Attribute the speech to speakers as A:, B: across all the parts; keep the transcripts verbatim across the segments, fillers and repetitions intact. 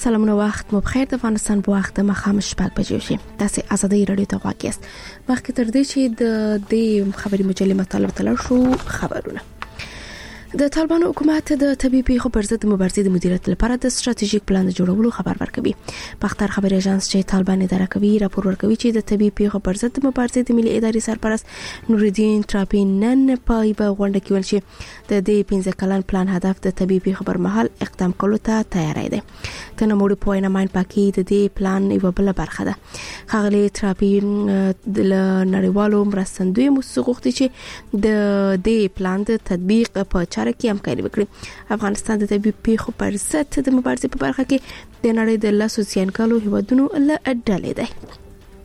A: سلامونه وخت مو بخیر. د افغانستان په وخت د مخام شپږ بجې شي. تاسو آزادۍ رادیو ته غواړئ یاست. مخکې تر دې چې د دې خبري مجلې مطالب تلل شو خبرونه. د طالبانو حکومت د طبيعي پیښو پر ضد مبارزې د مدیریت لپاره د ستراتیژیک پلان جوړولو خبر ورکوي. پختر خبري اژانس چې طالبان اداره کوي راپور ورکوي چې د طبيعي پیښو پر ضد مبارزې د ملي ادارې سرپرست نورالدین تراپی نن په یوه غونډه کې ویل چې د دې پنځه کلن پلان هدف د طبيعي پیښو پر مهال اقدام کولو ته تیاری دی. تنه موږ په وینا ماین پاکي د دې پلان یو بل برخه ده. خغلی تراپی د نړیوالو مرستندوی مسوغوختي چې د دې پلان د تطبیق په کې همکاري وکړي. افغانستان د طبيعي پیښو پر ضد د مبارزې په برخه کې د نړۍ د لاسو زیانکالو هیوادونو له ډلې دی.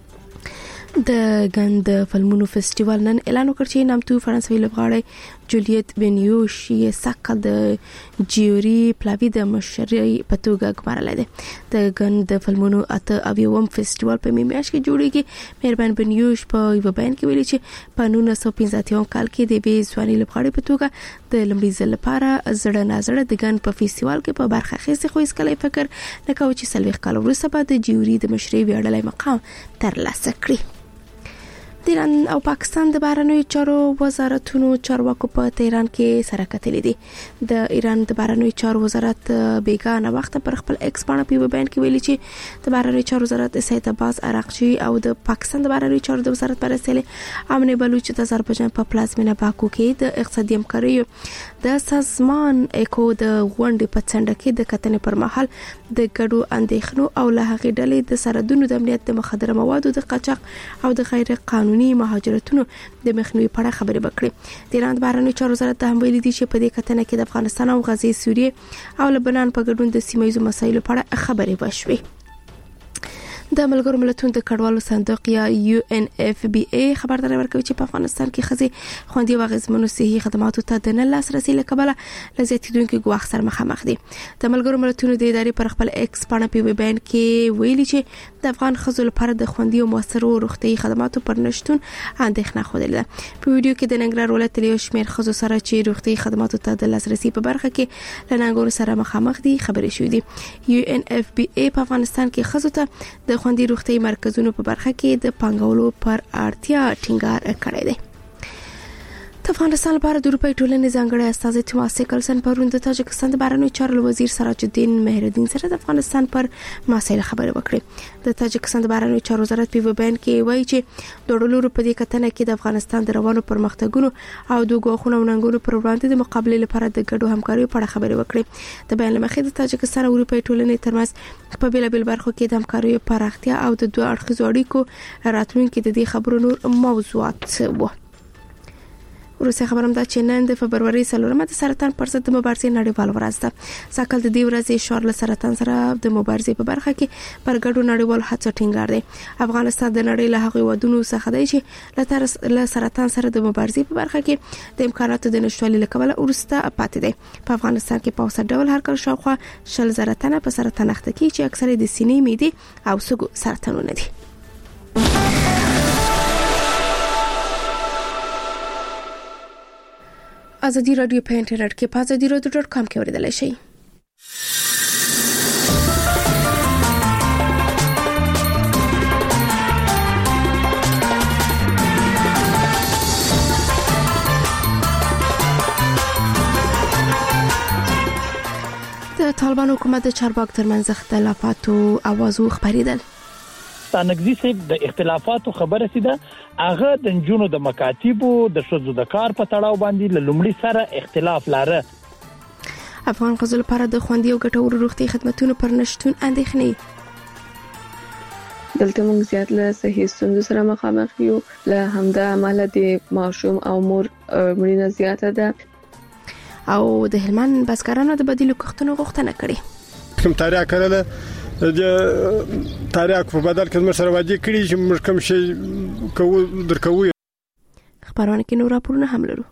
A: د ګند فلمونو فستیوال نن اعلان وکړ چې نامتو فرانسوي لوبغاړی جولیت بنیوش یې سکه د جیوري پلاوی د مشري په توګه ګمارل دي. د ګند فلمونو اته اویوم فستیوال په میاشت کې جوړیږي. مهربان بنیوش په یو بیان کې ویلي چې په نولس سوه پنځه اتیا کال کې د بي ځواني لوبغاړي په توګه د لمړي ځل لپاره زړه نازړه د ګند په فستیوال کې په برخه اخیستي، خو هیڅ کله فکر نه کاوه چې سلوي کال وروسته به د جیوري د مشري ویاړلای مقام ترلاسه کړي. د ایران او پاکستان د بهرنیو چارو وزارتونو چارواکو په تهران کې سره کتلې دي. د ایران د بهرنیو چارو وزارت بیگانه وخت پر خپل ایکس باندې په بیان کې ویلي چې د بهرنیو چارو وزارت سید عباس عراقچی او د پاکستان د بهرنیو چارو د وزارت پرسیل امن بلوچ د آذربایجان په پلازمینه باکو کې د اقتصادي همکاري د سازمان اکو د غونډې په څنډه کې د کتنې پر مهال د ګډو اندېښنو او له هغې ډلې د سرحدونو د امنیت د مخدره موادو د قاچاق او د غیر قانوني مهاجرتونو د مخنیوي په اړه خبرې وکړي. د ایران بهرنیو چارو وزارت هم ویلي دي چې په دې کتنه کې د افغانستان او غزې، سوریې او لبنان په ګډون د سیمه ییزو مسایلو په اړه خبرې وشوي. د ملګرو ملتونو د کډوالو صندوق یا یو ان اف بی ای خبرداري ورکوي چې په افغانستان کې خزي خوندي او غزمنو صحي خدماتو ته د نه لاسرسي لکبله لزیاتیدونکو ګواښ سره مخامخ دي. د ملګرو ملتونو د ادارې پر خپل ایکس باندې په بیان کې ویلي چې د افغان خزو لپاره د خوندي او موثرو روغتي خدماتو پر نشټون اندېښنه خوده ده. په ویډیو کې د ننګرهار ولایت له شمیر خزو سره چې روغتي خدماتو ته د لاسرسي په برخه کې لنګورو سره مخامخ دي خبرې شوې دي. یو ان اف بی ای په افغانستان کې خزو ته د خوندي روغتي مرکزونو په برخه کې د پنګولو پر اړتیا ټینګار کړی دی. د افغانستان لپاره د اروپای ټولنې ځانګړی استازی توماس سیکلسن پرون د تاجکستان د بهرنیو چارو وزیر سراج الدین مهردین سره د افغانستان پر مسایل خبرې وکړې. د تاجکستان د بهرنیو چارو وزارت په بیان کې وایي چې د ډولورو په دې کتنه کې د افغانستان د روانو پرمختګونو او د ګواښونو وننګونو پر وړاندې د مقابله لپاره د ګډو همکاریو په اړه خبرې وکړې. د بیان لمخې د تاجکستان او اروپای ټولنې ترمنځ په بیلابل برخو کې د همکاریو پراختیا او د دوه اړخیزو اړیکو راتلونکي د دې خبرو نور موضوعات وو. وروسته خبرم دا چې نن د فبرवरी څلورمه د سرطان پر ضد مبارزې نړیوال ورځ ده. ساکل د دې ورځې شعار له سرطان سره د مبارزې په برخه کې پر ګډو نړیوال هڅو ټینګار دی. افغانستان د نړۍ له هغو ودونو څخه دی چې له سرطان سره د مبارزې په برخه کې د امکاناتو د نشټوالي لکبله ورسته پاتې دی. په افغانستان کې په اوسط ډول هر کال شاوخوا شل زره تنه په سرطان اخته کیږي چې اکثره د سینې، معدې او سږو سرطانونه دي. آزادی رادیو په انټرنیټ کې په آزادی رادیو ډاټ کام کې اوریدلای شئ. د طالبان حکومت د چارواکو ترمنځ اختلافاتو اوازو خبرېدل.
B: ستانګزي صاحب د اختلافاتو خبره سي ده هغه د جنونو د مکاتبو د شذو د کار په تړاو باندې لومړی سره اختلاف لاره.
A: افغان غزل لپاره د خوندي او ګټورو روغتي خدماتونو پر نشټون اندېښنې.
C: دلته موږ زیات له صحي ستونزو سره مخامخ یو، له همدا عمله د ماشوم او مور مړینه زیاته ده.
A: او د هلمند بسکرانو د بدیلو کښتونو غوښتنه کړې.
D: کوم تاریخ کړل د تاریخ په بدل کې موږ سره وادي کړی چې موږ کوم شي کوو درکوو.
A: خبرونه کې نور راپورونه هم لرو.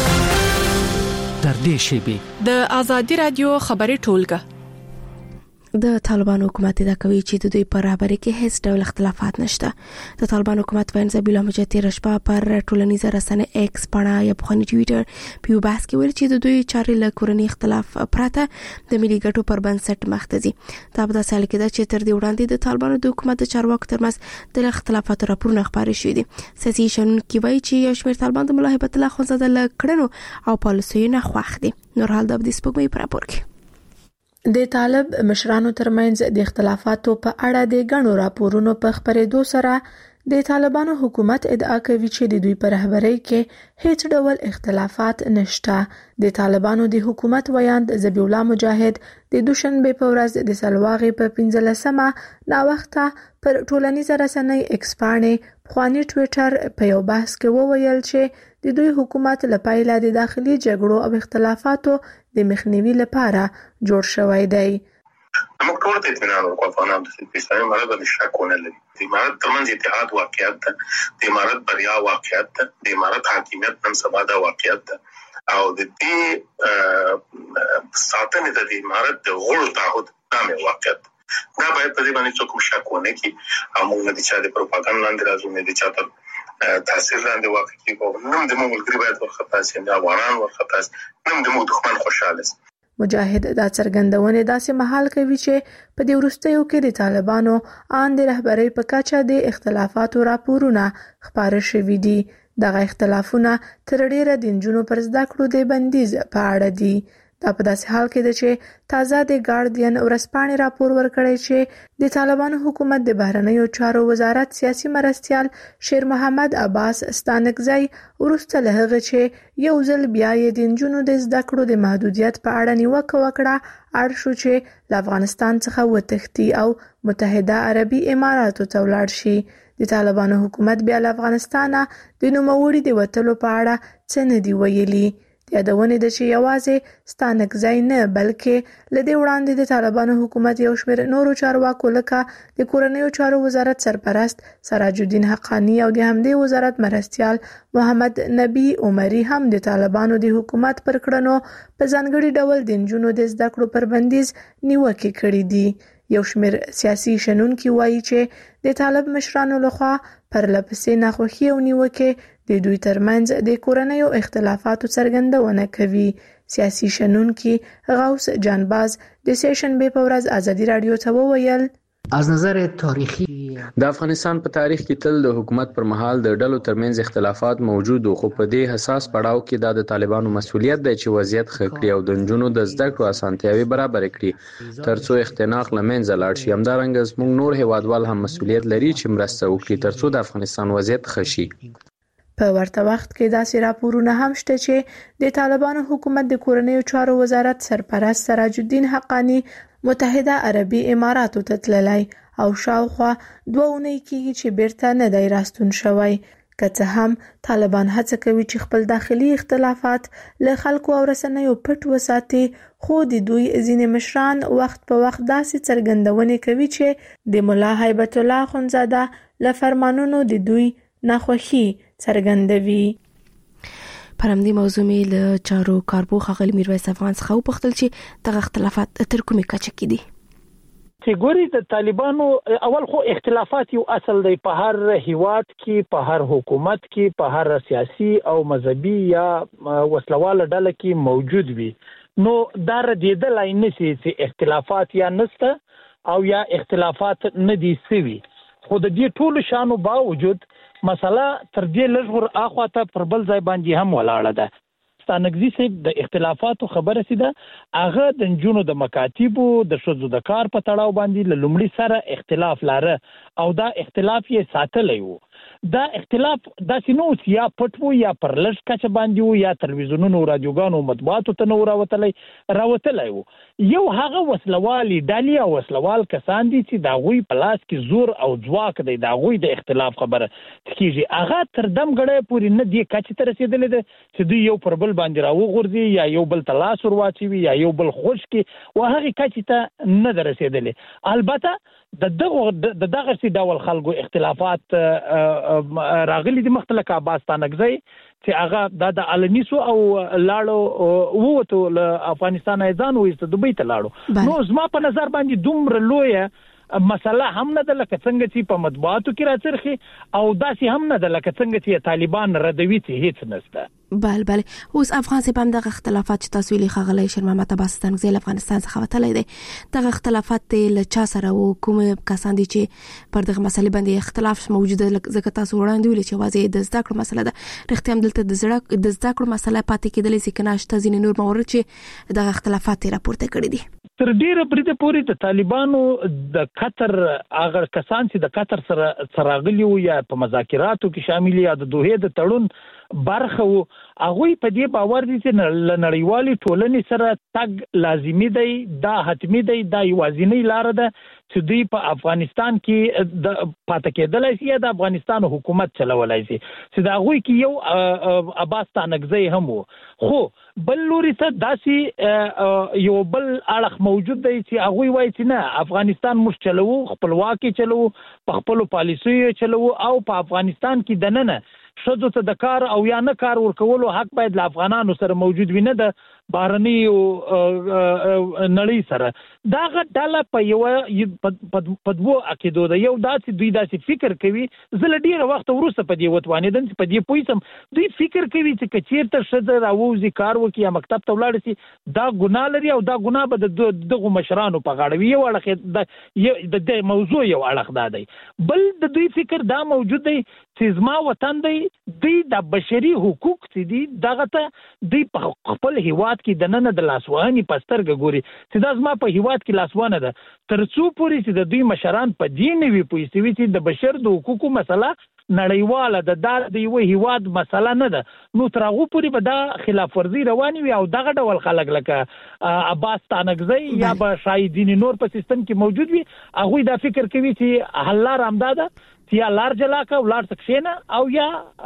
E: در دې شی به
F: د آزادی رادیو خبري ټولګه
A: د طالبان حکومت ادعا کوي چې د دوی په رهبرۍ کې هیڅ ډول اختلافات نشته. د طالبان حکومت وین زبیل احمد تیر شپه پر ټولنیزه رسنۍ ایکس پاڼه یا بخونی ټویټر په یو بحث کې ویل چې د دوی چارې له کورنۍ اختلاف پرته د ملي ګټو پر بنسټ مخ ته ځي. دا په داسې حال کې ده چې تر دې وړاندې د طالبانو د حکومت د چارواکو ترمنځ د اختلافاتو راپورونه خپاره شوي دي. سیاسي شنونکي وایي چې یو شمېر طالبان د ملا هیبت الله اخندزاده له کړنو او پالیسیو نه خوښ دي. نور حال د دې سپوږمۍ په راپور کې
E: د طالب مشرانو ترمنځ د اختلافاتو په اړه د غنو راپورونو په خبرېدو سره د طالبانو حکومت ادعا کوي چې د دوی په رهبرۍ کې هیڅ ډول اختلافات نشته. د طالبانو د حکومت ویاند ذبیح الله مجاهد د دوشنبه په ورځ د سلواغې په پنځلسمه نا وخته پر ټولنیزه رسنۍ ایکس پاڼې بخونی ټویټر په یو بحث کې وویل چې د دوی حکومت له پیله د داخلي جګړو او اختلافاتو د مخنیوي لپاره جوړ شوی دی.
F: موږ ټول ته اطمینان ورکوو افغانان د اسلامي امارت باندې شک ونه لري. د امارت ترمنځ اتحاد واقعیت ده، د امارت بریا واقعیت ده، د امارت حاکمیت نن سبا دا واقعیت ده او د دې ساتنې د امارت د غړو تعهد نامه واقعیت دا باید په دې باندې څوک شک ونه کړي او موږ نه د چا د پروپاګاندا لاندې راځو، نه د چا تر تاثیر لاندې واقع کیږي. نن د موږ ملګری باید ورخطا شي، د افغانان ورخطا شي، نن د موږ دښمن خوشاله شي.
E: مجاهد دا څرګندونه داسې مهال کوي چې په دې وروستیو کې د طالبانو ان د رهبرۍ په کچه د اختلافاتو راپورونه خبره شوي دي. دغه اختلافونه تر ډیره د نجونو پر زده کړو د بندیز په اړه دي. دا په داسې حال کې ده چې تازه د ګارډین ورځپاڼې راپور ورکړی چې د طالبانو حکومت د بهرنیو چارو وزارت سیاسي مرستیال شیر محمد عباس ستانکزی وروسته له هغه چې یو ځل بیا یې د نجونو د زده کړو د محدودیت په اړه نیوکه وکړه اړ شو چې له افغانستان څخه وتښتي او متحده عربي اماراتو ته ولاړ شي. د طالبانو حکومت بیا له افغانستانه د نوموړي د وتلو په اړه څه نه دی ویلي. یادونه ده چې یوازې ستانکزی نه بلکې لدې وړاندې د طالبانو حکومت یو شمېر نورو چارواکو لکه د کورنیو چارو وزارت سرپرست سراج الدین حقانی او د همدې وزارت مرستیال محمد نبی عمری هم د طالبانو د حکومت پر کړنو په ځانګړي ډول د نجونو د زده کړو پر بندیز نیوکې کړې دي. یو شمېر سیاسي شنونکي وایي چې د طالب مشرانو لخوا پرلپسې ناخوښي او نیوکې د دوی ترمنځ د کورنیو اختلافاتو څرګندونه کوي. سیاسي شنونکي غوث جانباز د سیشنبه په ورځ ازادي رادیو ته وویل
G: از نظر تاریخي
H: د افغانستان په تاریخ کې تل د حکومت پر مهال د ډلو ترمنځ اختلافات موجود وو، خو په دې حساس پړاو کې دا د طالبانو مسؤلیت دی چې وضعیت ښه کړي او د نجونو د زده کړو اسانتیاوې برابر کړي ترڅو اختناق له منځه لاړ شي. همدارنګه زموږ نور هیوادوال هم مسؤلیت لري چې مرسته وکړي ترڅو د افغانستان وضعیت ښه شي.
E: په ورته وخت کې داسې راپورونه هم شته چې د طالبانو حکومت د کورنیو چارو وزارت سرپرست سراج الدین حقانی متحده عربي اماراتو ته تللی او شاوخوا دوه اونۍ کېږي چې بیرته نه دی راستون شوی. که څه هم طالبان هڅه کوي چې خپل داخلي اختلافات له خلکو او رسنیو پټ وساتي، خو د دوی ځینې مشران وخت په وخت داسې څرګندونې کوي چې د ملا هیبت الله اخندزاده له فرمانونو د دوی ناخوښي څرګندوي.
A: پر همدې موضوع مې له چارو کارپو ښاغلي میرویس افغان څخه وپوښتل چې دغه اختلافات تر کومې کچې کې دي.
B: چې ګوري د طالبانو اول خو اختلافات یو اصل دی په هر هیواد کې، په هر حکومت کې، په هر سیاسي او مذهبي یا وسلواله ډله کې موجود وي. نو دا ردېدلای نشي چې اختلافات یا نشته او یا اختلافات نه دي سوي، خو د دې ټولو شانو باوجود مسله تر دې لږ ور اخواته پر بل ځای باندې هم ولاړه ده. ستانکزي صاحب د اختلافاتو خبره سي ده، هغه د نجونو د مکاتیبو د ښځو د کار په تړاو باندې له لومړي سره اختلاف لاره او دا اختلاف یې ساتلی وو. دا اختلاف داسې نه و یا پټ وو یا پر لږ کچه باندې وو یا تلویزیونونو رادیوګانو مطبوعاتو ته نه و راوتلی راوتلی وو. یو هغه وسلوالي ډلې او وسلوال کسان دي چې د هغوی په لاس کې زور او ځواک دی، د هغوی د اختلاف خبره کېږي. هغه تر دم ګړی پورې نه دې کچې ته رسېدلی ده چې دوی یو پر بل باندې راوغورځي یا یو بل ته لاس ور واچوي یا یو بل خوش کړي، و هغې کچې ته نه ده رسېدلی. البته د دغه د دغه سي ډول خلکو اختلافات راغلي د مختلفه عباس تانګزي چې هغه د النیسو او لاړو ووتو له افغانستان ایزان وېست دوبۍ ته لاړو نو زما په نظر باندې دومره لویه مسله هم نه ده لکه څنګه چې په مطبوعاتو کې راڅرخي او داسې هم نه ده لکه څنګه چې طالبان ردوي چې هیڅ نشته.
A: بل بل اوس افغان سي په دغه اختلافات چې تاسو ویلي خغلی شیر محمد عباس تنګزي افغانستان څخه وتلی دی دغه اختلافات له چا سره او کوم کسان دي چې پر دغه مسلې باندې اختلاف موجوده ځکه تاسو وړاندې ویلي چې واځي د زده کړو مسله ده رښتیا هم دلته د زړه د زده کړو مسله پاتې کېدلې چې کنه شته ځینې نور موارد چې دغه اختلافات راپورته کړي دي.
B: تر ډیره پرې پورې د طالبانو د قطر هغه کسان چې د قطر سره سراغلي وو یا په مذاکراتو کې شامل یا د دوه د تړون برخه وو هغه په دې باور دي چې نړیوالي ټولنې سره تګ لازمي دی دا حتمی دی دا یوازینی لار ده چې دوی په افغانستان کې د پاتې کېدلای شي د افغانستان حکومت چلولای شي چې دا غوي کې یو عباس تانګزي هم وو خو بل لوري ته داسي یو بل اړخ موجود دی چې هغه وایي چې نه افغانستان مش چلو خپلواکي چلو په خپل پالیسي چلو او په افغانستان کې دننه شدو ته د کار او یا نه کار ورکولو حق باید له افغانانو سره موجود وي نه د بهرني نړۍ سره دا غټاله په یو په دوه عقیدو ده یو داسې دوی داسې فکر کوي زله ډیره وخت ورسته په دې وتوانې دن په دې پویسم دوی فکر کوي چې کچیرته شزه راوځي کار وکي یا مکتب ته ولاړ شي دا ګناه لري او دا ګناه به د دغه مشرانو په غاړه وي یو اړه د د موضوع یو اړه ده دی بل د دوی فکر دا موجود دی چې زما وطن دی دوی د بشري حقوق چې دي دغه ته دوی په خپل هیواد کې د نن د لاسوهنې پسترګ ګوري چې دا زما په هیواد کې لاسوانه ده تر څو پورې چې د دوی مشران په دې نه وي پوښتوي چې د بشر د حقوقو مسله نړیواله د دار د یو هیواد مسله نه ده نو تر هغه پورې به دا خلاف ورزي رواني وي او دغه ډول خلک لکه عباس تانګزي یا به شاهدین نور په سیستم کې موجود وي هغه دا فکر کوي چې حل لار امداده یا لار جلاکه ولار سکشنه او یا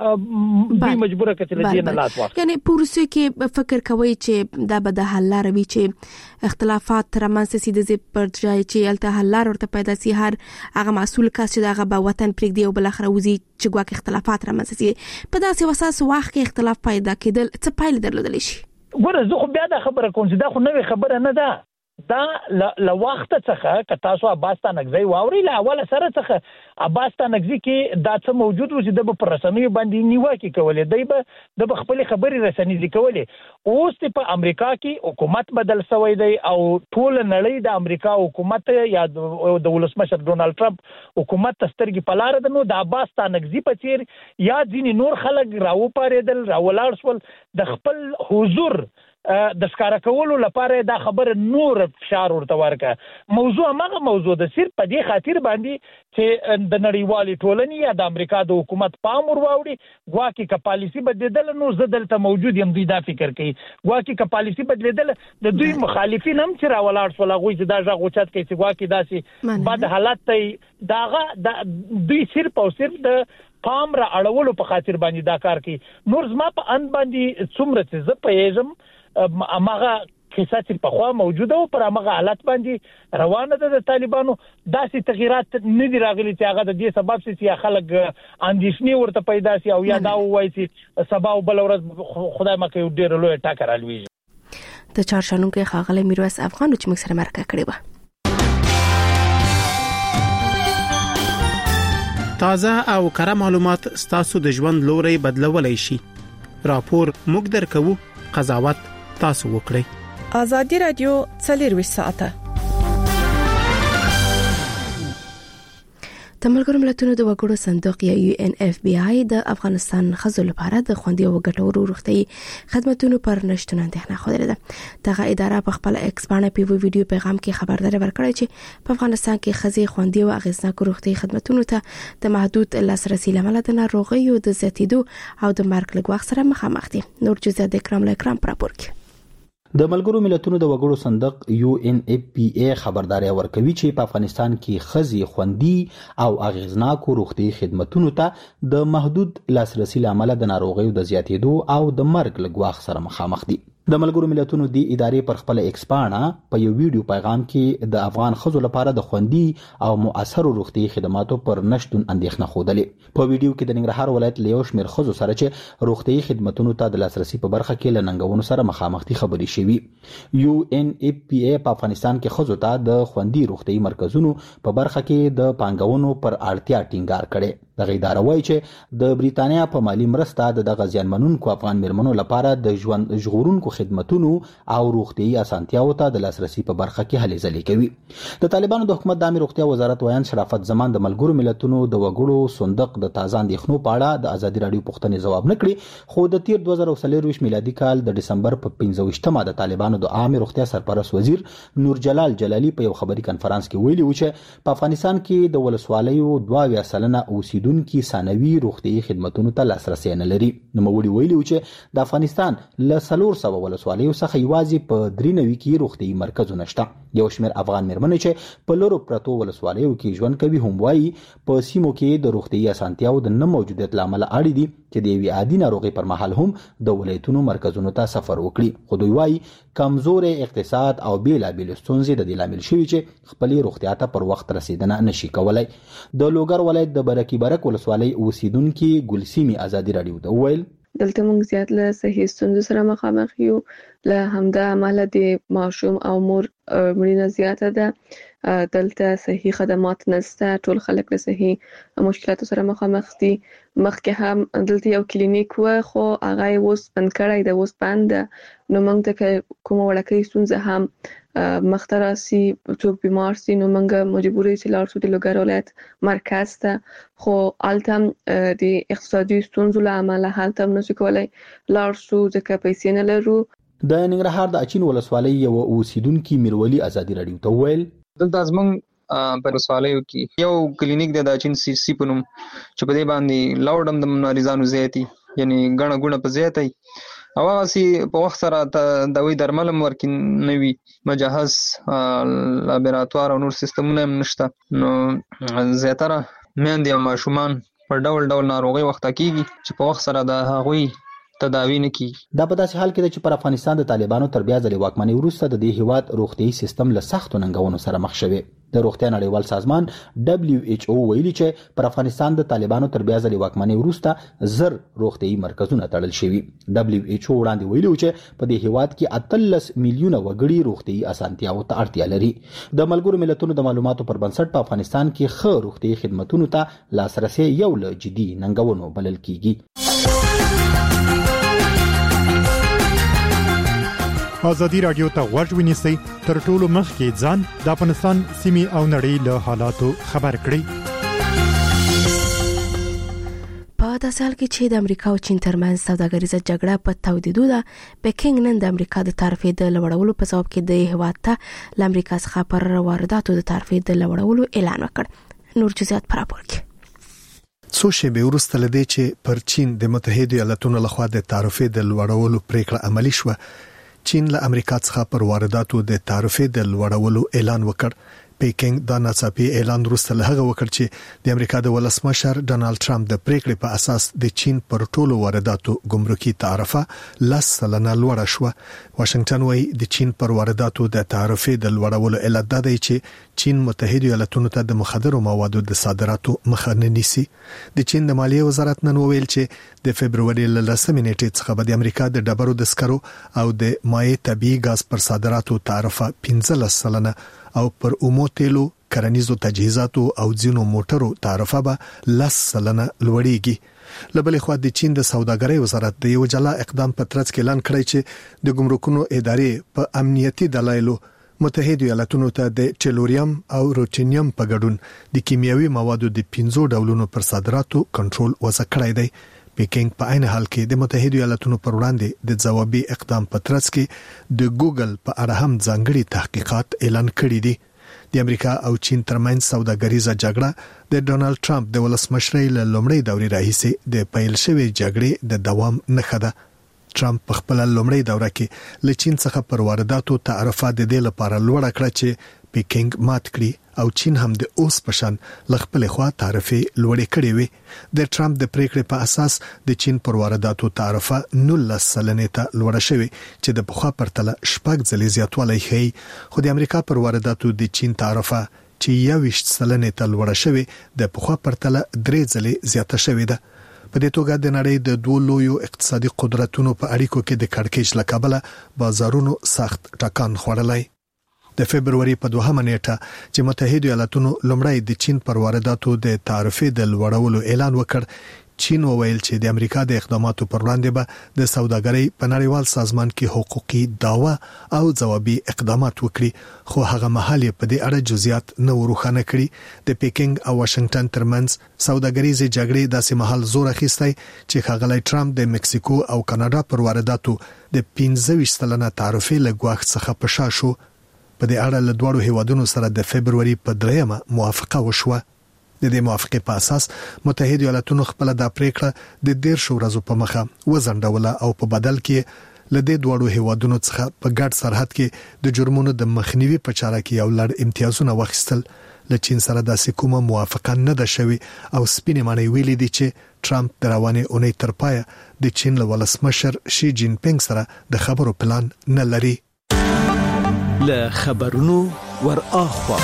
B: دوی مجبوره کړي چې نه لاس واخلي
A: یعنی پورسه کې فکر کوي چې دا به د حل لار وي چې اختلافات رامنځته سي د پر ځای چې الته حل لار ورته پیدا سي هر هغه مسول کس چې دغه به وطن پرېږدي او بل اخر وزي چې ګواکې اختلافات رامنځته سي په داسې وساس وخت کې اختلاف پیدا کېدل څه پایله درلودلی شي
B: ګوره زه خو بیا دا خبره کوم چې دا خو نوې خبره نه ده دا ل وخت څخه که تاسو عباس تانګزي واوري له اوله سره څخه عباس تانګزي کې دا څه موجود و چې د پر رسنیو باندې نیوکه کولې دی به د خپل خبري رسنۍ کولې اوس په امریکا کې حکومت بدل شوی دی او ټول نړۍ د امریکا حکومت یا د ولسمشر ډونالد ټرمپ حکومت تسترګي پلار د نو د عباس تانګزي په چیر یا ځینې نور خلک راو پارېدل راولاړ شول د خپل حضور د ښکارا کولو لپاره دا خبره نور فشار ورته ورکړه موضوع هغه موضوع د صرف په دې خاطر باندې چې د نړیوالي ټولنې یا د امریکا د حکومت پام ور واوړي ګواکې ک پالیسی بدلیدل نو زدلته موجود یم دوی دا فکر کوي ګواکې ک پالیسی بدلیدل د دوی مخالفین هم چې راولاړ شول هغه چې دا ژغوچات کوي چې ګواکې داسي بد حالت ته داغه دوی صرف او صرف د پام را اړولو په خاطر باندې دا کار کوي نور زما په ان باندې څومره چې زه پېژم امغه کیسه چې په خوا موجوده او پر امغه حالت باندې روانه ده د طالبانو داسې تغیرات نه دي راغلي چې هغه د دې سبب چې خلک اندېښنې ورته پیدا شي او یا دا وایي چې سبا او بل ورځ خدای مکه یو ډېر لوی ټاکر الویږي
A: د چارشنو کې خاغله میرویس افغان چې موږ سره مرکه کړې و
I: تازه او کره معلومات ستاسو د ژوند لوري بدلولای شي راپور موږ درکو قضاوت تاسو وکړئ
J: ازادي رادیو څلور ساعته
A: د ملګرو ملتونو د وګړو صندوق یا یو ان اف بی آی د افغانستان خزو لپاره د خوندي او ګټورو روغتي خدماتو پر نشټون اندېښنه خوده ده دغه اداره په خپل ایکس باندې په ویډیو پیغام کې خبرداري ورکړه چې په افغانستان کې خزي خوندي او اغیزناک روغتي خدماتو ته د محدود لاسرسي لامل د ناروغیو د زیاتیدو او د مرګ لګوخ سره مخامخ دي نور جزئیات د کرام لکرام پر راپور کې
K: د ملګرو ملتونو د وګړو صندوق یو ان اف پی ای خبرداري ورکوي چې په افغانستان کې خزي خوندي او اغیزناک روغتي خدماتو ته د محدود لاسرسي لامل د ناروغیو د زیاتیدو او د مرګ لګوخ سره مخامخ دي د ملګرو ملتونو د ادارې پر خپل ایکس پاڼه په یو ویډیو پیغام کې د افغان ښځو لپاره د خوندي او مؤثرو روغتي خدماتو پر نشټون اندېښنه خوده. په ویډیو کې د ننګرهار ولایت له یو شمېر ښځو سره چې روغتي خدماتو ته د لاسرسي په برخه کې له ننګونو سره مخامخ دي خبرې شوې. یو ان ای پی ای په افغانستان کې ښځو ته د خوندي روغتي مرکزونو په برخه کې د پانګونو پر اړتیا ټینګار کړي. د غیدار وایي چې د بریتانیا په مالی مرسته د دغه زیانمنونکو افغان میرمنو لپاره د ژوند ژغورونکو خدماتو او روغتي اسانتیاو ته د لاسرسي په برخه کې هلې ځلې کوي. د طالبانو د حکومت د عامه روغتیا وزارت وایي شرافت زمان د ملګرو ملتونو د وګړو صندوق د تازه اندېښنو په اړه د ازادي رادیو پوښتنې ځواب نه کړي، خو د تیر دوه زره څلور میلادي کال د دسمبر په پنځه ویشتمه د طالبانو د عامه روغتیا سرپرست وزیر نور جلال جلالی په یو خبري کانفرنس کې ویلي و چې په افغانستان کې د ولسوالیو دوه اویا سلنه اوسیدونکو ثانوي روغتي خدماتو ته لاسرسي نه لري. نو موړي ویلي چې د افغانستان له څلور سوه ولسوالیو څخه یوازې په درې نوي کې روغتي مرکزونه شته. یو شمېر افغان میرمنې چې په لورو پرتو ولسوالیو کې ژوند کوي هم وایي په سیمو کې د روغتي اسانتیاو د نه موجودیت لامل اړ دي چې د یوې عادي ناروغي پر مهال هم د ولایتونو مرکزونو ته سفر وکړي. خو دوی وایي کمزور اقتصاد او بیلابیل ستونزې د دې لامل شوي چې خپلې روغتیا ته پر وخت رسیدنه نشي کولای. د لوګر ولایت د برکی برک ولسوالۍ اوسیدونکو ګلسیمي ازادي رادیو ته وویل
C: دلته موږ زیات له صحي ستونزو سره مخامخ یو. له همدا عمله د ماشوم او مور مړینه زیاته ده. دلته صحي خدمات نشته، ټول خلک له صحي مشکلاتو سره مخامخ دي. مخکې هم دلته یو کلینیک و خو هغه اوس بند کړی دی، اوس بند ده. نو موږ ته کومه وړکۍ ستونزه هم مخته راسي، څوک بیمار سي نو موږ مجبور یو چې لاړ شو د لوګر ولایت مرکز ته. خو هلته د اقتصادي ستونزو له امله هلته هم نشو کولی لاړ شو ځکه پیسې نه لرو.
K: د ننګرهار د اچین ولسوالۍ یو اوسیدونکو میرولي ازادي رادیو ته ویل
L: دلته زمونږ په ولسوالیو کې یو کلینیک د اچین سی سی په نوم چې په دې باندې لاوډم د مریضانو زیاتی یعنی غڼه غونه په زیاتی او هغه سي په وخت سره د دوی درمل ورکین نوي مجهز لابراتوار او نور سیستمونه هم نشته. نو زیاتره میندې او ماشومان په ډول ډول ناروغي وخت کېږي چې په وخت سره د هغوی تداوی نه کی.
K: دا په داسې حال کې ده چې پر افغانستان د طالبانو تر بیا ځلې واکمنۍ وروسته د دې هیواد روغتي سیستم له سختو ننګونو سره مخ شوی. د روغتیا نړیوال سازمان دبليو ایچ او ویلي چې پر افغانستان د طالبانو تر بیا ځلې واکمنۍ وروسته زر روغتي مرکزونه تړل شوي. دبليو ایچ او وړاندې ویلي چې په دې هیواد کې اتلس میلیونه وګړي روغتي اسانتیاو ته اړتیا لري. د ملګرو ملتونو د معلوماتو پر بنسټ په افغانستان کې ښه روغتي خدماتو ته لاسرسي یو له جدي ننګونو بلل کیږي.
M: ازادي رادیو ته غوږ ونیسئ، تر ټولو مخکې ځان د افغانستان سیمې او نړۍ له حالاتو خبر کړئ.
A: په داسې حال کې چې د امریکا او چین ترمنځ سوداګریزه جګړه په تودېدو ده، پیکینګ نن د امریکا د تعرفې د لوړولو په ځواب کې د هیواد ته له امریکا څخه پر وارداتو د تعرفې د لوړولو اعلان وکړ. نور جزئیات په راپور کې.
N: څو شېبې وروسته له دې چې پر چین د متحده ایالاتونو لخوا د تعرفې د لوړولو پریکړه عملی شوه، چین له امریکا څخه پر وارداتو د تعرفې د لوړولو اعلان وکړ. پیکینګ دا ناڅاپي اعلان وروسته له هغه وکړ چې د امریکا د ولسمشر ډانلډ ټرمپ د پریکړې په اساس د چین پر ټولو وارداتو ګمرکي تعرفه لس سلنه لوړه شوه. واشنگټن وايي د چین پر وارداتو د تعرفې د لوړولو علت دا دی چې چین متحده ایالاتونو ته د مخدرو موادو د صادراتو مخه نه نیسي. د چین د مالیې وزارت نن وویل چې د فبرवरी ل لسمې نیټې څخه د امریکا د ډبرو د سکرو او د مایع طبيعي غاز پر صادراتو تعرفه پنځلس سلنه او پر اومو تیلو، کرنیزو تجهیزاتو او ځینو موټرو تعرفه به لس سلنه لوړیږي. لبلې خو د چین د سوداګرۍ وزارت د یو جلا اقدام په ترڅ کې اعلان کړی چې د ګمرکونو ادارې په امنیتي دلایلو متحده ایالاتونو ته د ټیلوریم او روټینیم په ګډون د کیمیاوي موادو د پنځو ډولونو پر صادراتو کنټرول وضع کړی دی. پیکینګ په عین حال کې د متحده ایالاتونو پر وړاندې د ځوابي اقدام په ترڅ کې د ګوګل په اړه هم ځانګړي تحقیقات اعلان کړي دي. د امریکا او چین ترمنځ سوداګریزه جګړه د ډونالد ټرمپ د ولسمشرۍ له لومړۍ دورې راهیسې د پیل شوې جګړې د دوام نښه ده. ټرمپ په خپل لومړۍ دوره کې له چین څخه پر وارداتو تعرفه د دې لپاره لوړه کړه چې پیکینګ مات کړي او چین هم د اوس پشان لغپل خوا تعرفه لوړې کړې وي. د ټرمپ د پریکړې په اساس د چین پر وارداتو تعرفه نولس سلنې ته لوړه شوې چې د پخوا پرتله شپږ ځلې زیاتوالی ښیي. خو د امریکا پر وارداتو د چین تعرفه چې یوویشت سلنې ته لوړه شوې د پخوا پرتله درې ځلې زیاته شوې ده. په دې توګه د نړۍ د دوه لویو اقتصادي قدرتونو په اړیکو کې د کړکېچ له کبله بازارونو سخت ټکان خوړلای. د فبرवरी په دوهمه نیټه چې متحده ایالاتونو لومړی د چین پر وارداتو د تعرفې د لوړولو اعلان وکړ، چین وویل چې د امریکا د اقداماتو پر وړاندې به د سوداګرۍ په نړیوال سازمان کې حقوقي دعوه او ځوابي اقدامات وکړي، خو هغه مهال په دې اړه جزئیات نه وروخانه کړي. د پیکینګ او واشنگټن ترمنځ سوداګریزې جګړې داسې مهال زور اخیستی چې ښاغلی ټرمپ د مکسیکو او کاناډا پر وارداتو د پنځه ویشت سلنه تعرفې له ګواښ څخه په شا شو. په دې اړه له دواړو هیوادونو سره د فبرवरी په دریمه موافقه وشوه. د دې موافقې په اساس متحده ایالاتونو خپل د پریکړه د ډیر شو ورځو په مخه وزندوله او په بدل کې له دې دوړو هیوادونو څخه په ګډ سرحد کې د جرمونو د مخنیوي په چاره کې یو لړ امتیازونه واخیستل. له چین سره داسې کومه موافقه نه ده شوې او سپینې معنی ویلي دي چې ټرمپ د روانې اونۍ تر پایه د چین له ولسمشر شي جین پینګ سره د خبرو پلان نه لري.
O: له خبرونو ور اخوا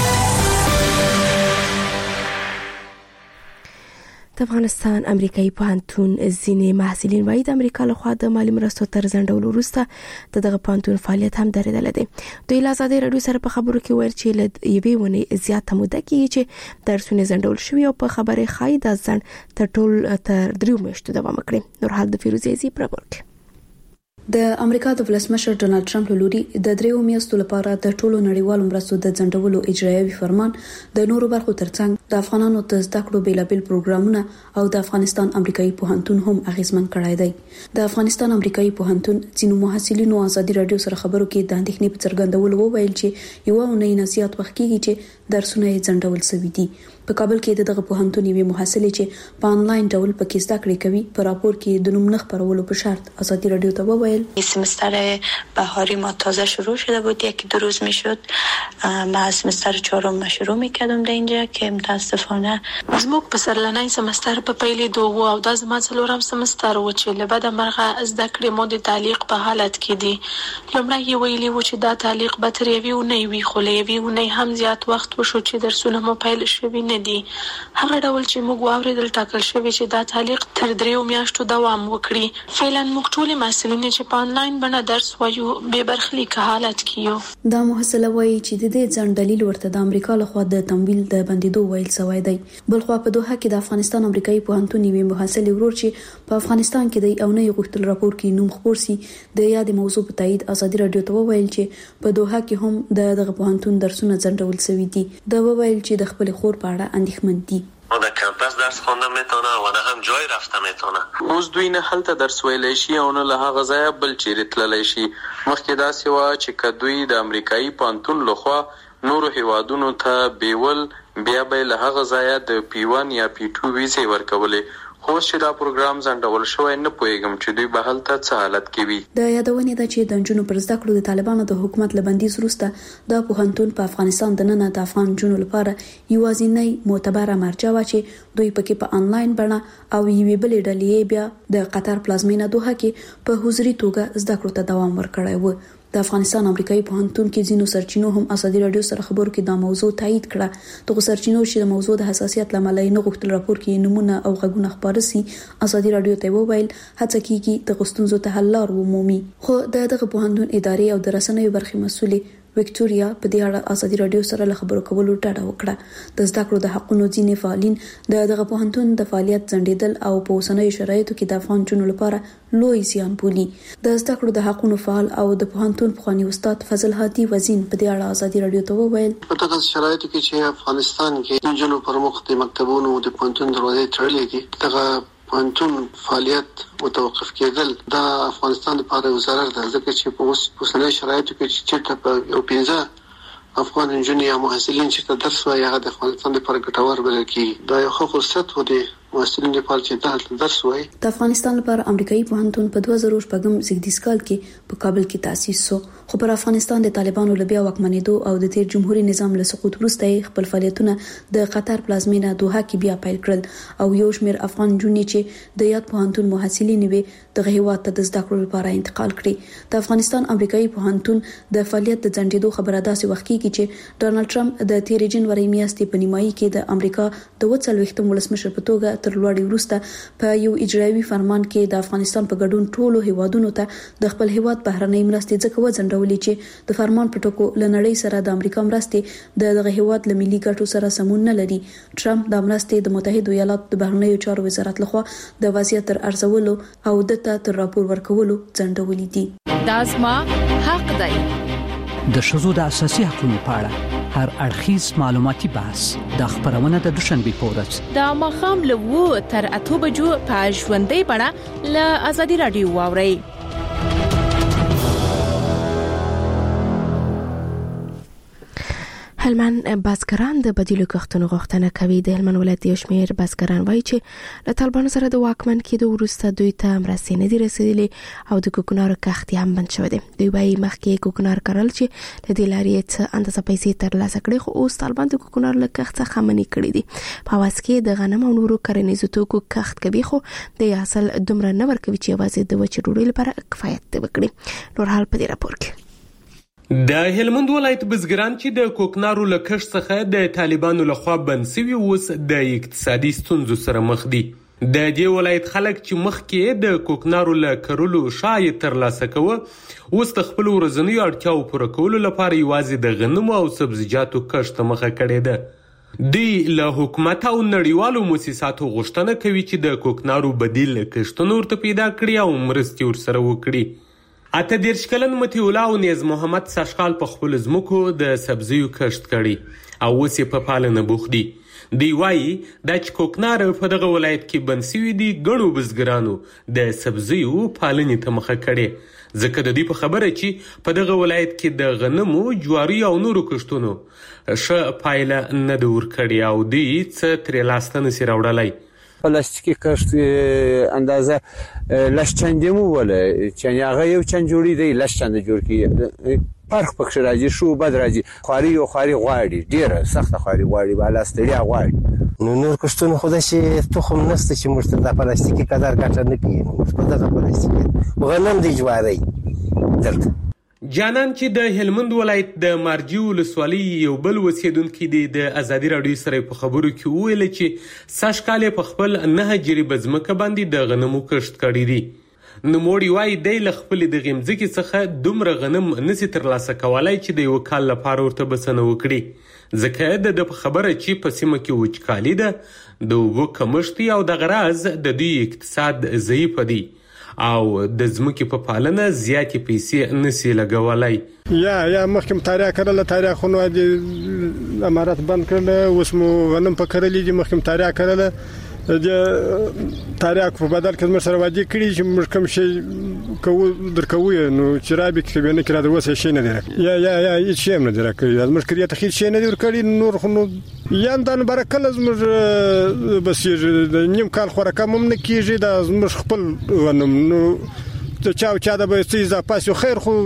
A: د افغانستان امریکایي پوهنتون ځینې محصلین وايي د امریکا لخوا د مالی مرستو تر ځنډولو وروسته د دغه پوهنتون فعالیت هم درېدلی دی. دوی له ازادي راډیو سره په خبرو کې ویل چې له یوې ونې زیاته موده کېږي چې درسونه ځنډول شوي او په خبرې ښایي دا ځنډ تر ټول تر دریو میاشتو دوام وکړي. نورحال د فیروزي عزیز راپور.
P: د امریکا د ولسمشر ډونالد ټرمپ لوري د دریو میاشتو لپاره د ټولو نړیوالو مرستو د ځنډولو اجرایوي فرمان د نورو برخو ترڅنګ د افغانانو د زده کړو بیلابل پروګرامونه او د افغانستان امریکایي پوهنتون هم اغیزمن کړای دی. د افغانستان امریکایي پوهنتون ځینو محصلینو ازادي راډیو سره خبرو کې د اندېښنې په څرګندولو وویل چې یو اونۍ نه زیات وخت کېږي چې درسونه یې ځنډول شوي دي. په کابل کې دغه پوهنتون یوې محصلې چې په آنلاین ډول پکې زده کړې کوي په راپور کې د نوم نه خپرولو په شرط ازادي راډیو ته وویل
Q: سمستر بهاری ما تازه شروع شده بود، یکی دو روز میشد. ما از سمستر چهارم شروع میکردم در اینجا که متاسفانه
R: زموږ په سرلنی سمستر په پیلې دوه او د زما څلورم سمستر و چې له بده مرغه زده کړې مو د تعلیق په حالت کې دي. لومړی یې ویلي و چې دا تعلیق به تر یوې اونۍ وي، خو له یوې اونۍ هم زیات وخت وشو چې درسونه مو پیل شوي نه دي. هغه ډول چې موږ واورېدل ټاکل شوی چې دا تعلیق تر دریو میاشتو دوام وکړي. فعلا موږ ټول محصلین چې په آنلاین بڼه درس وایو به برخلیک حالت کیو.
P: دا محصله وایي چې د دې ځان دلیل ورته د امریکا لخوا د تمویل د بندیدو ویل سوی دی. بلخو په دوحه کې د افغانستان امریکایي پوهنتون یوې محصلې ورور چې په افغانستان کې د اونۍ غوښتل راپور کې نوم خپور سي د یاد موضوع په تایید ازادي راډیو ته وویل چې په دوحه کې هم د دغه پوهنتون درسونه ځنډول شوي دي. دا وویل چې د خپل خور په اړه اندېښمن دي.
S: ما در کمپس درس خواندن میتونه و نه هم جای رفتن میتونه.
H: اوس دوی نه هلته درس ویلی شي او نه له هغه ځایه بل چیرې تللی شي. مخکې داسې وه چې که دوی د امریکایي پوهنتون لخوا نورو هیوادونو ته بیول بیا به له هغه ځایه د پی ون یا پی ټو ویزې ورکولې. خو چې دا پروګرام ځنډول شوی نه پوهیږم چې دوی به هلته څه حالت کې وي.
P: د یادونې ده چې د نجونو پر زده کړو د طالبانو د حکومت له بندیز وروسته د پوهنتون په افغانستان د ننه د افغان نجونو لپاره یوازینۍ معتبره مرجع و چې دوی پکې په آنلاین بڼه او یوې بلې ډلې بیا د قطر پلازمینه دوحه کې په حضوري توګه زده کړو ته دوام ورکړی و. د افغانستان امریکایي پوهنتون کې ځینو سرچینو هم ازادي راډیو سره خبرو کې دا موضوع تایید کړه. دغه سرچینو چې د موضوع د حساسیت لامل یې نه غوښتل راپور کې نمونه او غږونه خبر سي ازادي راډیو ته وویل هڅه کیږي د غوښتنو ته حل لار ومومي. خو د دغه پوهنتون ادارې او د رسنیو برخې مسؤلې وکټوريا په دې اړه ازادي راډیو سره له خبرو کولو ډډه وکړه. د زده کړو د حقونو ځینې فعالین د دغه پوهنتون د فعالیت ځنډیدل او په اوسنیو شرایطو کې د افغان جنونو لپاره لوی زیان بولي. د زده کړو د حقونو فعال او د پوهنتون پخوانی استاد فضل هادي وزین په دې اړه ازادي راډیو ته وویل
T: په دغه شرایطو کې چې افغانستان کې جنونو پر مخ د مکتبونو د پوهنتون دروازې تړلې دي، دغه پوهنتون فعالیت متوقف کېدل دا افغانستان لپاره یو ضرر ده، ځکه چې په اوسنیو شرایطو کې چې چېرته په یو پنځه افغان نجونې یا محصلین چې درس وایي هغه د افغانستان لپاره ګټور بلل کېږي. دا یو ښه فرصت و د محصلین لپاره چې دلته درس وایي.
P: د افغانستان لپاره امریکایي پوهنتون په دوه زره شپږم زیږدیز کال کې په کابل کې تأسیس شو، خو پر افغانستان د طالبانو له بیا واکمنېدو او د تیر جمهوریت نظام له سقوط وروسته خپل فعالیتونه د قطر پلازمینه دوحه کې بیا پیل کړل او یو شمېر افغان جونې چې د یاد پوهنتون محصلین وي دغه هیواد ته د زده کړو لپاره انتقال کړي. د افغانستان امریکایي پوهنتون د فعالیت د ځنډېدو خبره داسې وخت کې چې ډانلډ ټرمپ د تیر جنوري میاشتې په نیمایي کې د امریکا د وڅلوېښتم ولسمشر په توګه تر لوړې وروسته په یو اجرایي فرمان کې د افغانستان په ګډون ټولو هیوادونو ته د خپل هیواد بهرنۍ مرستې ځکه وځنډولې چې د فرمان په ټکو له نړۍ سره د امریکا مرستې د دغه هیواد له ملي ګټو سره سمون نه لري. ټرمپ د مرستې د متحده ایالاتو د بهرنیو چارو وزارت لخوا د وضعیت تر ارزولو او دته تر راپور ورکولو ځنډولې دي.
J: دا زما حق دی.
U: د ښځو د اساسي حقوقو په اړه هر اړخیز معلوماتي بحث د خبرونه د دوشنبه په ورځ
J: د ماښام له اووه تر اته بجو په ژوندۍ بڼه له ازادي رادیو واورئ.
A: هلمند بزګران د بدیلو کښتونو غوښتنه کوي. د هلمند ولایت یو شمېر بزګران وایي چې له طالبانو سره د واکمن کېدو وروسته دوی ته مرستې نه دي رسېدلې او د کوکنارو کښت هم بند شوی دی. دوی وایي مخکې کوکنار کرل چې له دې لارې څه اندازه پیسې ترلاسه کړي، خو اوس طالبان د کوکنارو له کښت څخه منع کړي دي. په عوض کې د غنم او نورو کرنیزو توکو کښت کوي، خو د حاصل دومره نه ورکوي چې یوازې د وچې ډوډۍ لپاره کفایت وکړي. نور حال په دې راپور کې.
V: د هلمند ولایت بزګران چې د کوکنارو له کښت څخه د طالبانو لخوا بند شوي اوس د اقتصادي ستونزو سره مخ دي. د دې ولایت خلک چې مخکې د کوکنارو له کرلو شاید ترلاسه کوه اوس د خپل ورځنیو اړتیاو پوره کولو لپاره یوازې د غنمو او سبزیجاتو کښت ته مخه کړې ده. دوی له حکومت او نړیوالو مؤسساتو غوښتنه کوي چې د کوکنارو بدیل کښتونه ورته پیدا کړي او مرستې ورسره وکړي. اته دېرش کلن مطیع الله او نیز محمد ساشقال په خپل ځمکو د سبزیو کښت کړي او اوس یې په پالنه بوخت دي. دوی وایي دا چې کوکنار په دغه ولایت کې بند شوي دي ګڼو بزګرانو د سبزیو پالنې ته مخه کړې، ځکه د دوی په خبره چې په دغه ولایت کې د غنمو، جواري او نورو کښتونو ښه پایله نه ده ورکړې او دوی څه ترې لاسته نشي راوړلی.
W: پلاستیکی کښت اندازه لس چندې مو وله چې هغه یو چند جوړی دی لس چنده جوړ کی فرق پکښ راځي، شو بد راځي. خواري یو خواري غواړي، ډیره سخته خواري غواړي، بالا ستړیا غواړي.
X: نو نور کښتونه خو داسې تخم نشته چې موږ ته د پلاستیکي قدر ګټه نه کوي. موږ په دغه پلاستیکي غنم دی، جواري دلته.
V: جانان چې د هلمند ولایت د مارجې ولسوالۍ یو بل اوسیدونکی دی د ازادي راډیو سره په خبرو کې وویل چې ساشقال په خپل نه جریبه ځمکه باندې د غنمو کښت کړی دی. نوموړی وایي دی له خپلې دغې مځکې څخه دومره غنم نشي ترلاسه کولی چې د یو کال لپاره ورته بسنه وکړي، ځکه د ده په خبره چې په سیمه کې وچکالي ده، د اوبو کمښت او دغه راز د دوی اقتصاد ضعیفه دی او د ځمکې په پالنه زیاتې پیسې نشي لګولی.
D: یا یا مخکې مطالعه کړله، تاریخونه د امارات بند کړله، اوس مو غنم په کرلي دي. مخکې مطالعه کړله د تاریخ په بدل کې موږ سره وعده کړي چې موږ کوم شی کوو درکوو، نو چې رابې کې نه کړه د وسه شي نه دی یا یا یا هیڅ شی نه دی راکړي. موږ کړی ته هیڅ شی نه دی ورکړي. نور خو نو یا دان برکل موږ بس د نیم کال خوراک هم نه کیږي، د موږ خپل غنم نو ته چاو چا د به څه اضافه سي خیر خو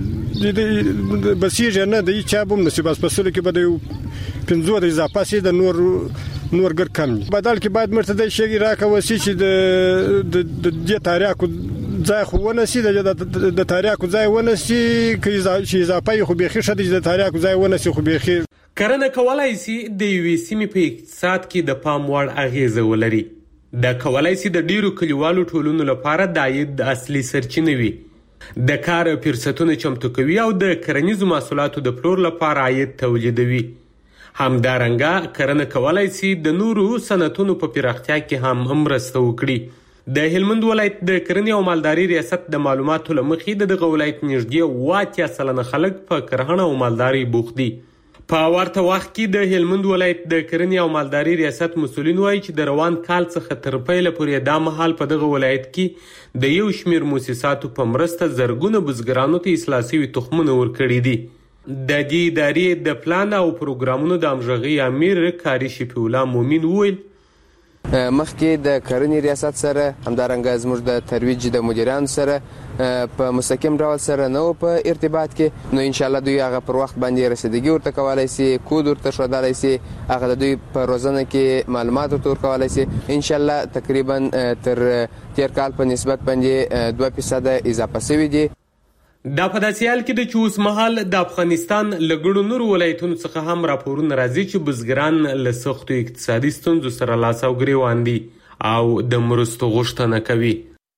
D: د بسیږي نه دی چا به نصیب اس پسله کې بده پنځو د اضافه سي د نور نور ګر کم بدل کې بعد مرته د شي راکوي چې د د د تاریخ ځای خو ونسی د تاریخ ځای ونسی کې اضافه خو به خشه د تاریخ ځای ونسی خو به خیر
V: کرنه کولای شي د یوې سیمې په اقتصاد کې د پام وړ اغیزه ولري. د کولای شي د ډیرو کلیوالو ټولنو لپاره د عاید د اصلي سرچینه وي، د کار فرصتونه چمتو کوي او د کرنیزو محصولاتو د پلور لپاره عاید تولیدوي. همدارنګه کرنه کولای شي د نورو صنعتونو په پراختیا کې هم مرسته وکړي. د هلمند ولایت د کرنې او مالداري ریاست د معلوماتو له مخې د دغه ولایت نږدې اووه اتیا سلنه خلک په کرهڼه او مالداري بوخت دي. په ورته وخت کې د هلمند ولایت د کرنې او مالداري ریاست مسؤلین وایي چې د روان کال څخه تر پیله پورې دا مهال په دغه ولایت کې د یو شمېر مؤسساتو په مرسته زرګونه بزګرانو ته اصلاح شوي تخمونه ورکړي دي. د دې ادارې د پلان او پروګرامونو د همغږۍ امیر کاري شفیع الله مومن وویل
B: مخکې د کرنې ریاست سره همدارنګه زموږ د ترویج د مدیرانو سره په مستقیم ډول سره نو په ارتباط کې، نو ان شاء الله دوی هغه پر وخت باندې رسیدګي ورته کولای شي، کود ورته ښودلای شي، هغه د دوی په روزنه کې معلومات ورته ورکولای شي. ان شاء الله تقریبا تر تیر کال په نسبت باندې دوه فیصد اضافه شوی دی.
V: دا په داسې حال کې د چې اوس مهال د افغانستان له ګڼو نورو ولایتونو څخه هم راپورونه راځي چې بزګران له سختو اقتصادي ستونزو سره لاس او ګریوان دي او د مرستو غوښتنه کوي.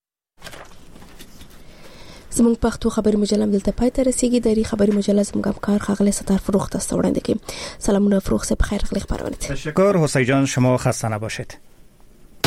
A: زموږ پښتو خبري مجله دلته پای ته رسیدي. د خبري مجله زموږ همکار خغلی ستار فروخ تاسو وړاندې کوي. سلامونه فروخ، سه بخیر، خپل خبرونه.
E: تشکر حسین جان، شما خسته نباشید.